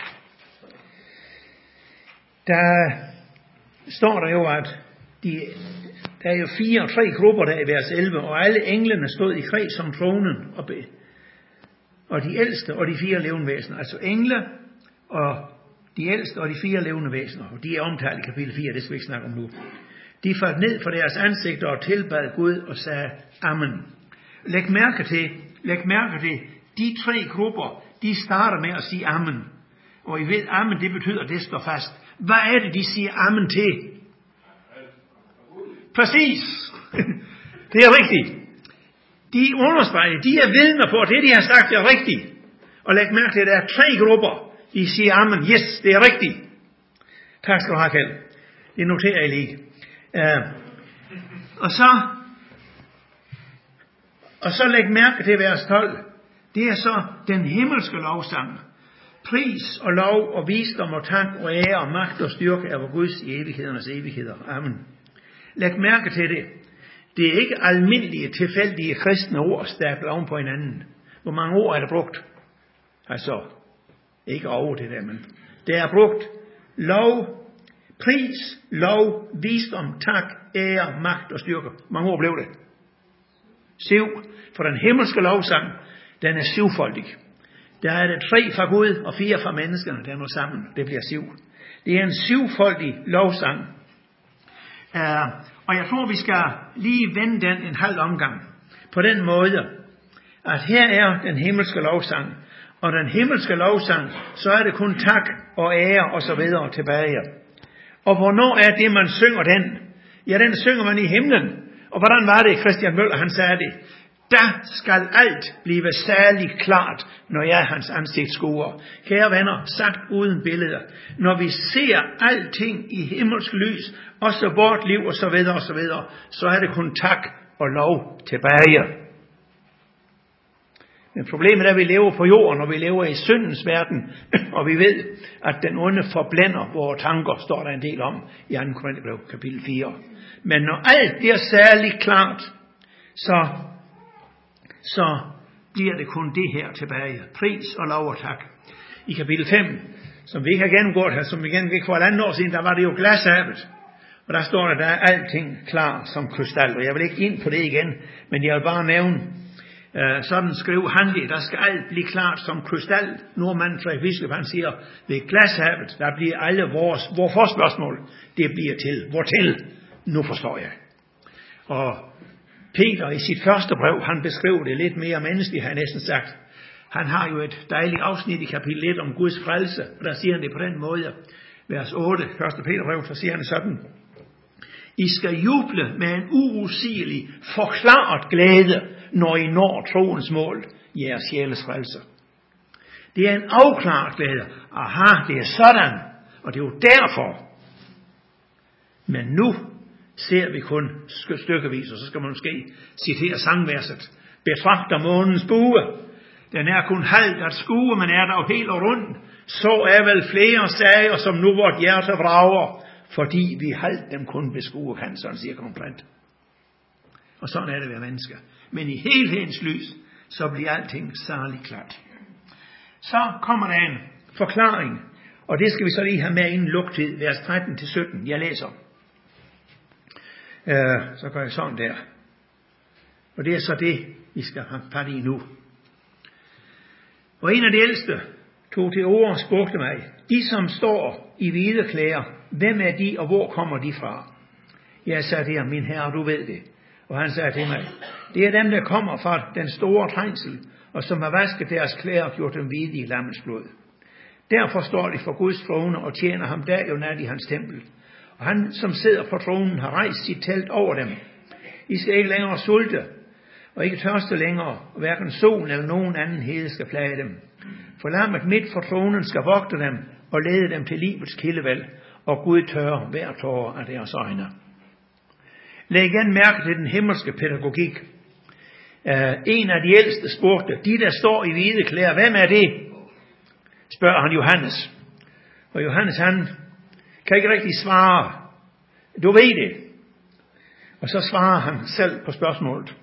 der står der jo, at der er jo 3 grupper der i vers 11, og alle englene stod i kreds om tronen og de ældste og de 4 levende væsener. Altså engle og de ældste og de 4 levende væsener, og de er omtalt i kapitel 4, det skal vi ikke snakke om nu. De faldt ned for deres ansigter og tilbad Gud og sagde amen. Læg mærke til, de 3 grupper, de starter med at sige amen. Og I ved, amen, det betyder, at det står fast. Hvad er det, de siger amen til? Præcis. Det er rigtigt. De understreger, de er vidner på, at det, de har sagt, er rigtigt. Og læg mærke til, at der er 3 grupper, de siger amen. Yes, det er rigtigt. Tak skal du have, Kjeld. Det noterer jeg lige. Og så læg mærke til vers 12. Det er så den himmelske lovsang. Pris og lov og visdom og tak og ære og magt og styrke af vor Guds i evighedernes evigheder. Amen. Læg mærke til det. Det er ikke almindelige, tilfældige kristne ord, stablet oven på hinanden. Hvor mange ord er der brugt? Altså, ikke over det der, men det er brugt lov, Pris, lov, visdom, tak, ære, magt og styrke. Mange ord blev det. 7. For den himmelske lovsang, den er syvfoldig. Der er det 3 fra Gud og 4 fra menneskerne, der når sammen. Det bliver 7. Det er en syvfoldig lovsang. Og jeg tror, vi skal lige vende den en halv omgang. På den måde, at her er den himmelske lovsang. Og den himmelske lovsang, så er det kun tak og ære og så videre tilbage. Og hvornår er det, man synger den? Ja, den synger man i himlen. Og hvordan var det, Christian Møller, han sagde det? Der skal alt blive særligt klart, når jeg er hans ansigt skuer. Kære venner, sagt uden billeder. Når vi ser alting i himmelsk lys, også vort liv og så videre, så er det kun tak og lov tilbage. Men problemet er, at vi lever på jorden, og vi lever i syndens verden, og vi ved, at den onde forblænder vores tanker, står der en del om i 2. Korintherbrev kapitel 4. Men når alt bliver særligt klart, så bliver det kun det her tilbage. Pris og lov og tak. I kapitel 5, som vi ikke har gennemgået her, som vi gennemgik for 1,5 år siden, der var det jo glashavet. Og der står der er alting klar som krystal. Og jeg vil ikke ind på det igen, men jeg vil bare nævne, sådan skriver han det, der skal alt blive klart som krystal. Nordmanden Frederik Wisløff, han siger, ved glashavet, der bliver alle vores forspørgsmål, det bliver til. Hvortil? Nu forstår jeg. Og Peter i sit første brev, han beskriver det lidt mere menneskeligt, har jeg næsten sagt. Han har jo et dejligt afsnit i kapitel 1 om Guds frelse, og der siger han det på den måde. Vers 8, 1. Peter brev, så siger han sådan. I skal juble med en uudsigelig, forklaret glæde, når I når troens mål, jeres sjæles frelse. Det er en afklaret glæde. Aha, det er sådan, og det er jo derfor. Men nu ser vi kun stykkevis, og så skal man måske citere sangverset. Betragter månens bue. Den er kun halvt at skue, men er der helt og rundt. Så er vel flere sager, som nu vort hjerte vrager, fordi vi halvt dem kun beskuer kan, sådan siger Kronprint. Og sådan er det ved mennesker. Men i helhedens lys, så bliver alting særligt klart. Så kommer der en forklaring, og det skal vi så lige have med inden luktid, vers 13-17. Jeg læser. Så gør jeg sådan der. Og det er så det, vi skal have fat i nu. Og en af de ældste tog til ord og spurgte mig, de som står i hvide klæder, hvem er de, og hvor kommer de fra? Jeg sagde til ham, min herre, du ved det. Og han sagde til mig, det er dem, der kommer fra den store trængsel, og som har vasket deres klæder og gjort dem hvide i lammens blod. Derfor står de for Guds trone og tjener ham dag og nat i hans tempel. Og han, som sidder på tronen, har rejst sit telt over dem. I skal ikke længere sulte, og ikke tørste længere, og hverken solen eller nogen anden hede skal plage dem. For lammet midt for tronen skal vogte dem, og lede dem til livets kildevæld, og Gud tørrer hver tåre af deres øjne. Læg igen mærke til den himmelske pædagogik. En af de ældste spurgte, de der står i hvide klæder, hvem er det? Spørger han Johannes. Og Johannes, han kan ikke rigtig svare. Du ved det. Og så svarer han selv på spørgsmålet.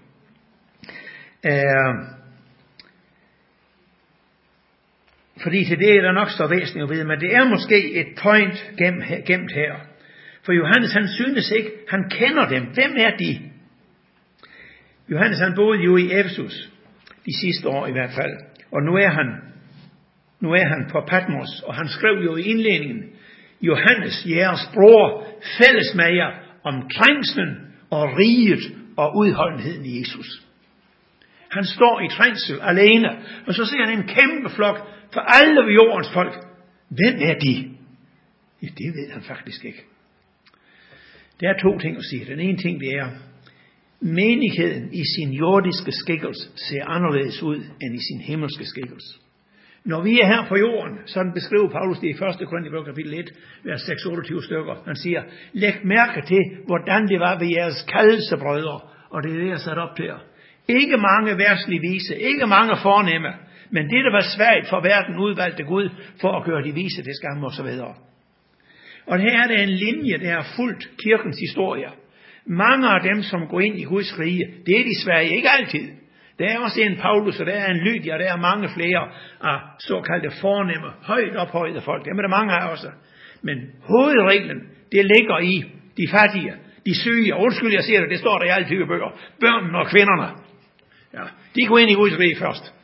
Fordi til det er der nok så væsentligt at vide, men det er måske et point gemt her. For Johannes, han synes ikke, han kender dem. Hvem er de? Johannes, han boede jo i Efesus, de sidste år i hvert fald. Og nu er han på Patmos, og han skrev jo i indledningen, Johannes, jeres bror, fælles med jer om trængslen og riget og udholdenheden i Jesus. Han står i trængsel alene, og så ser han en kæmpe flok for alle jordens folk. Hvem er de? Ja, det ved han faktisk ikke. Der er 2 ting at sige. Den ene ting, det er, menigheden i sin jordiske skikkelse ser anderledes ud end i sin himmelske skikkelse. Når vi er her på jorden, sådan beskriver Paulus det i 1. Korintherbrev kapitel 1, vers 6-28 stykker. Han siger, læg mærke til, hvordan det var ved jeres kaldelsesbrødre, og det er det, jeg sat op til jer. Ikke mange verdslige vise, ikke mange fornemme, men det, der var svært for verden, udvalgte Gud for at gøre de vise til skam og så videre. Og her er det en linje, der har fulgt kirkens historie. Mange af dem, som går ind i Guds rige, det er de svage, ikke altid. Der er også en Paulus, og der er en Lydia, og der er mange flere af såkaldte fornemme, højt ophøjede folk. Dem er der mange af også. Men hovedreglen, det ligger i de fattige, de syge, og undskyld, jeg siger det står der i alle typer bøger, børnene og kvinderne. Ja, de går ind i Guds rige først.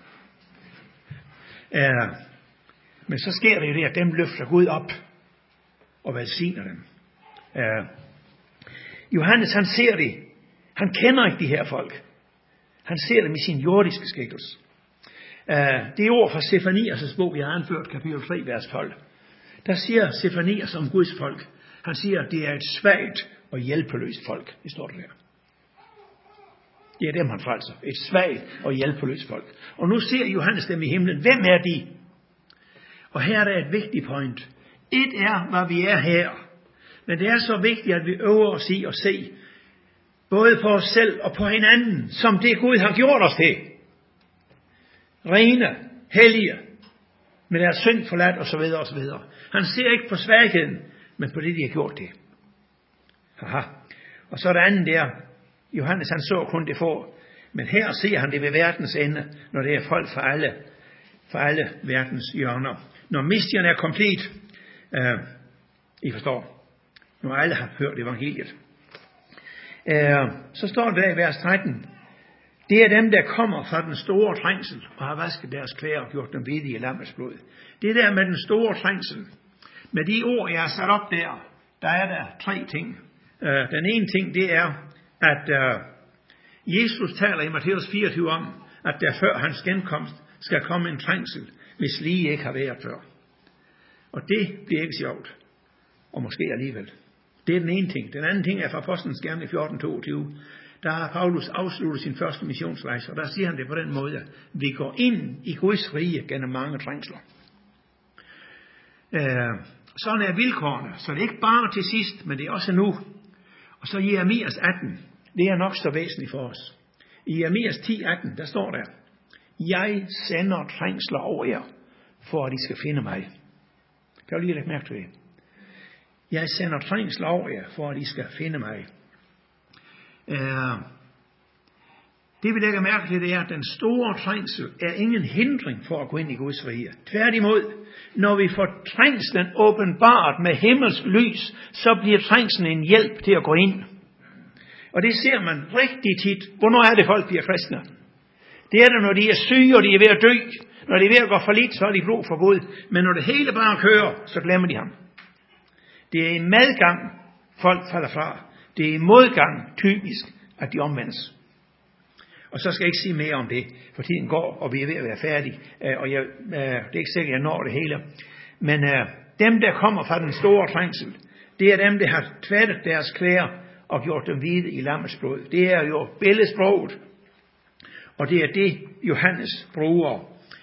Men så sker det jo det, at dem løfter Gud op og velsigner dem. Johannes, han ser det. Han kender ikke de her folk. Han ser dem i sin jordiske skikkelse. Det er ord fra Sefanias' bog, vi har anført, kapitel 3, vers 12. Der siger Sefanias om Guds folk. Han siger, at det er et svagt og hjælpeløst folk. Det står der. Det er dem, han frelser. Et svagt og hjælpeløst folk. Og nu ser Johannes dem i himlen. Hvem er de? Og her er der et vigtigt point. Et er, hvad vi er her. Men det er så vigtigt, at vi øver os i at se, både på os selv og på hinanden, som det Gud har gjort os til. Rene, hellige, med deres synd forladt osv. osv. Han ser ikke på svagheden, men på det, de har gjort det. Haha. Og så er det andet der. Johannes, han så kun det få. Men her ser han det ved verdens ende, når det er folk fra alle verdens hjørner. Når missionen er komplet, I forstår, når alle har hørt evangeliet. Så står der i vers 13, det er dem, der kommer fra den store trængsel, og har vasket deres klæder og gjort dem hvide i lammets blod. Det der med den store trængsel, med de ord, jeg har sat op der er der 3 ting. Den ene ting, det er, at Jesus taler i Matthæus 24 om, at der før hans genkomst skal komme en trængsel, hvis lige ikke har været før. Og det bliver ikke sjovt. Og måske alligevel. Det er den ene ting. Den anden ting er fra Apostlenes Gerninger 14:22. Der har Paulus afsluttet sin første missionsrejse, og der siger han det på den måde, vi går ind i Guds rige gennem mange trængsler. Sådan er vilkårene. Så det er ikke bare til sidst, men det er også nu. Og så Jeremias 18. Det er nok så væsentligt for os. I Jeremias 10:18, der står der, jeg sender trængsler over jer, for at I skal finde mig. Kan du lige lægge mærke til det? Jeg sender trængsler over jer, for at I skal finde mig. Det vi lægger mærke til, det er, at den store trængsel er ingen hindring for at gå ind i Guds rige. Tværtimod, når vi får trængslen åbenbart med himmelsk lys, så bliver trængslen en hjælp til at gå ind. Og det ser man rigtig tit. Hvornår er det folk bliver kristne? Det er det, når de er syge, og de er ved at dø. Når de er ved at gå for lidt, så er de brug for Gud. Men når det hele bare kører, så glemmer de ham. Det er i medgang, folk falder fra. Det er i modgang typisk, at de omvendes. Og så skal jeg ikke sige mere om det, for tiden går, og vi er ved at være færdige. Og det er ikke sikkert, at jeg når det hele. Men dem, der kommer fra den store trængsel, det er dem, der har tvættet deres klæder og gjort dem hvide i lammets blod. Det er jo billedsproget. Og det er det, Johannes bruger.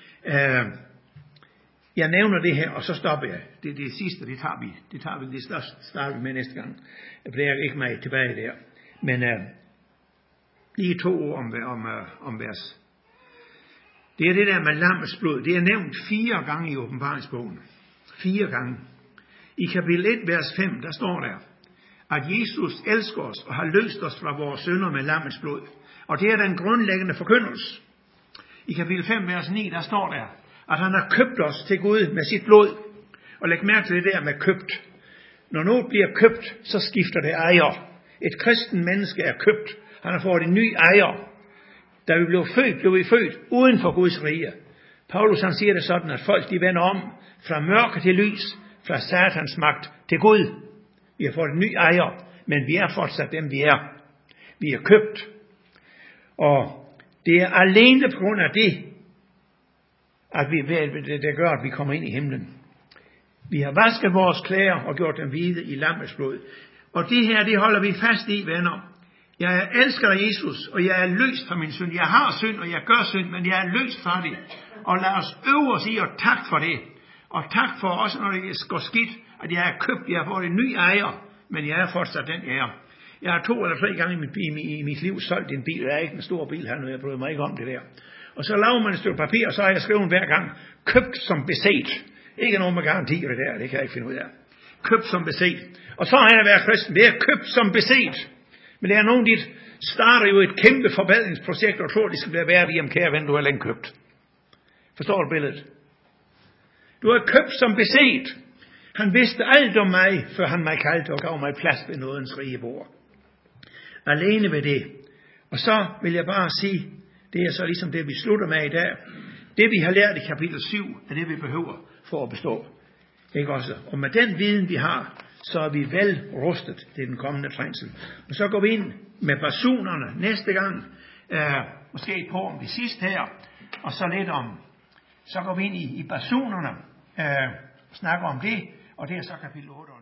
Jeg nævner det her, og så stopper jeg. Det sidste, det starter vi med næste gang. Jeg bliver ikke meget tilbage der. Men lige 2 ord om vers. Det er det der med lammets blod. Det er nævnt 4 gange i åbenbaringsbogen. 4 gange. I kapitel 1, vers 5, der står der, at Jesus elsker os og har løst os fra vores synder med lammets blod. Og det er den grundlæggende forkyndelse. I kapitel 5, vers 9, der står der, at han har købt os til Gud med sit blod. Og læg mærke til det der med købt. Når noget bliver købt, så skifter det ejer. Et kristen menneske er købt. Han har fået en ny ejer. Da vi blev vi født uden for Guds rige. Paulus han siger det sådan, at folk de vender om fra mørke til lys, fra satans magt til Gud. Vi har fået en ny ejer, men vi er fortsat dem vi er. Vi er købt. Og det er alene på grund af det, at det gør, at vi kommer ind i himlen. Vi har vasket vores klæder og gjort dem hvide i lammets blod. Og det her, det holder vi fast i, venner. Jeg elsker dig, Jesus, og jeg er løst fra min synd. Jeg har synd, og jeg gør synd, men jeg er løst fra det. Og lad os øve os i, og tak for det. Og tak for også, når det går skidt, at jeg er købt, jeg har fået en ny ejer, men jeg er fortsat den, jeg er. Jeg har 2 eller 3 gange i mit liv solgt en bil. Jeg er ikke en stor bil her nu, jeg bryder mig ikke om det der. Og så laver man et stykke papir, og så har jeg skrevet hver gang, købt som beset. Ikke nogen med garanti det der, det kan jeg ikke finde ud af. Købt som beset. Og så har jeg været kristen, det er købt som beset. Men der er nogen, der starter jo et kæmpe forbedringsprojekt, og tror, de skal blive værd i om kære ven, du har længe købt. Forstår du billedet? Du er købt som beset. Han vidste alt om mig, før han mig kaldte og gav mig plads ved nådens rige bord. Alene ved det. Og så vil jeg bare sige, det er så ligesom det, vi slutter med i dag. Det, vi har lært i kapitel 7, er det, vi behøver for at bestå. Ikke også? Og med den viden, vi har, så er vi vel rustet til den kommende trængsel. Og så går vi ind med basunerne næste gang, måske på om det sidste her, og så lidt om, så går vi ind i basunerne, snakker om det, og det er så kapitel 8.